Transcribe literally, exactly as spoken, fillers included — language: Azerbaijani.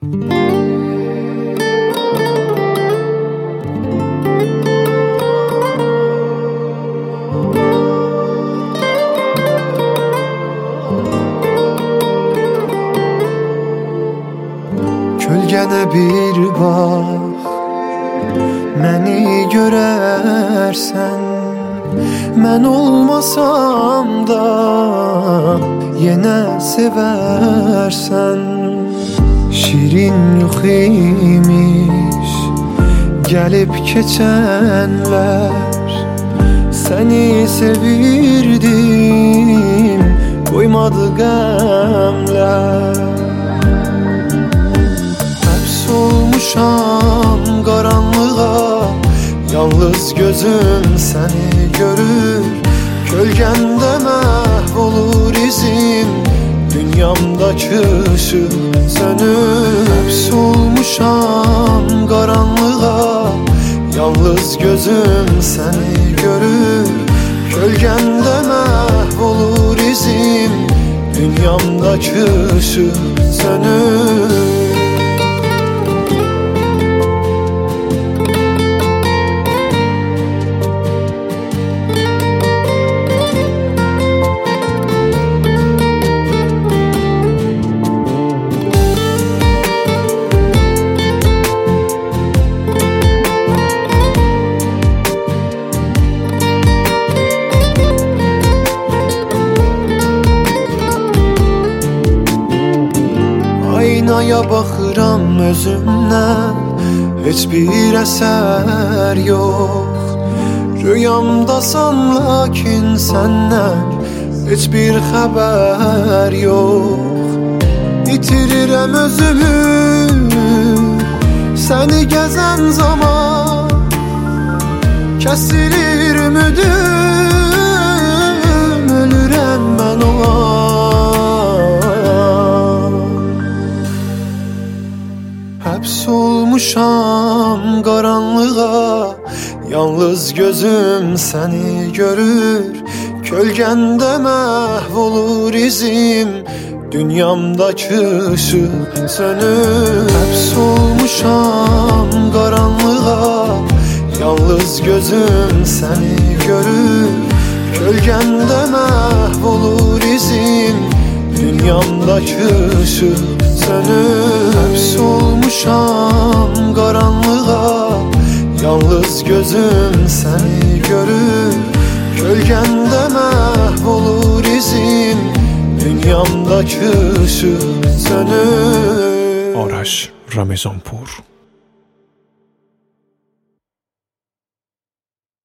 Kölgənə bir bax, məni görərsən. Mən olmasam da yenə sevərsən. Şirin yox imiş gəlib keçənlər. Səni sevirdim, qoymadı qəmlər. Olmuşam qaranlığa, yalnız gözüm səni görür. Kölgəndə məhv olur izim, dünyamdakı ışıq sönür. Həbs olmuşam qaranlığa, yalnız gözüm səni görür. Kölgəndə məhv olur izim, dünyamdakı ışıq sönür. Aynaya baxıram özümdən, heç bir əsər yox. Rüyamdasan lakin səndən heç bir xəbər yox. İtirirəm özümü səni gəzən zaman, kəsilir ümidim, ölürəm mən o an. Həbs olmuşam qaranlığa, yalnız gözüm səni görür. Kölgəndə məhv olur izim, dünyamdakı ışıq sönür. Həbs olmuşam qaranlığa, yalnız gözüm səni görür. Kölgəndə məhv olur izim, dünyamdakı ışıq sönür. Həbs olmuşam qaranlığa, yalnız gözüm səni görür. Kölgəndə məhv olur izim, dünyamdakı ışıq sönür. آرش رمضانپور.